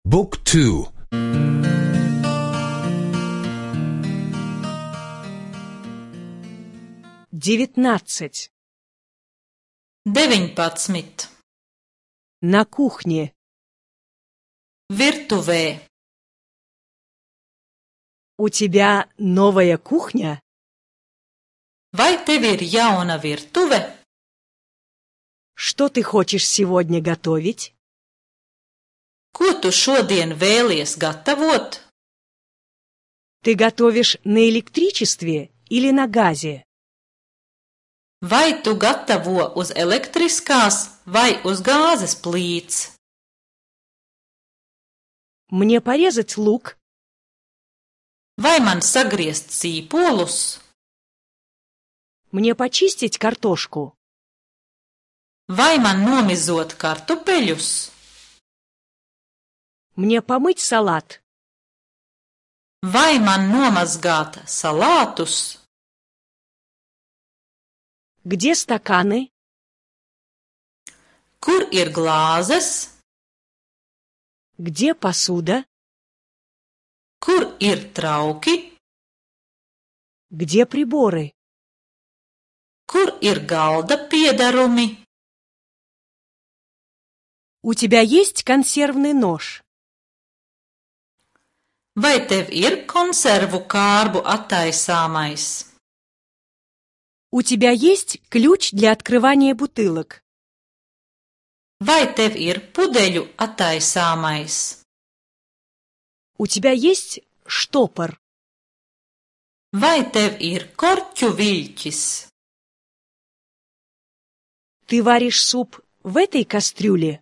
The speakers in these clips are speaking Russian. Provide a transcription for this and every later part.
Book 2. 19. 19. На кухне. Virtuvē. У тебя новая кухня? Vai tev ir jauna virtuve? Что ты хочешь сегодня готовить? Ko tu šodien vēlies gatavot? Ты готовишь на электричестве или на газе? Vai tu gatavo uz elektriskās vai uz gāzes plīts? Мне порезать лук? Vai man sagriezt sīpolus? Мне почистить картошку? Vai man nomizot kartupeļus? Мне помыть салат? Vai man nomazgāt salātus? Где стаканы? Kur ir glāzes? Где посуда? Kur ir trauki? Где приборы? Kur ir galda piedarumi? У тебя есть консервный нож? Vai tev ir konservu kārbu attaisāmais? У тебя есть ключ для открывания бутылок? Vai tev ir pudeļu attaisāmais? У тебя есть штопор? Vai tev ir korķu viļķis? Ты варишь суп в этой кастрюле?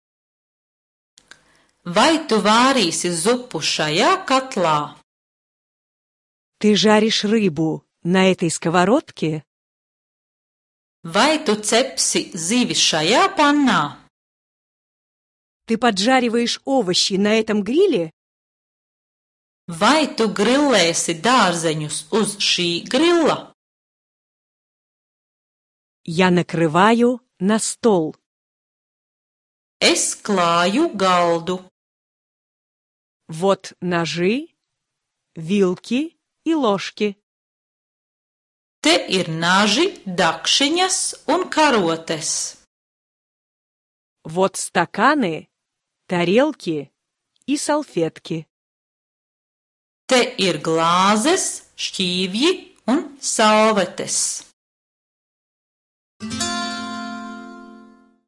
Vai tu vārīsi zupu šajā katlā? Ты жаришь рыбу на этой сковородке? Vai tu cepsi zivi šajā pannā? Ты поджариваешь овощи на этом гриле? Vai tu grillēsi dārzeņus uz šī grilla? Я накрываю на стол. Es klāju galdu. Вот ножи, вилки и ложки. Te ir naži, dakšiņas un karotes. Вот стаканы, тарелки и салфетки. Te ir glāzes, šķīvji un salvetes.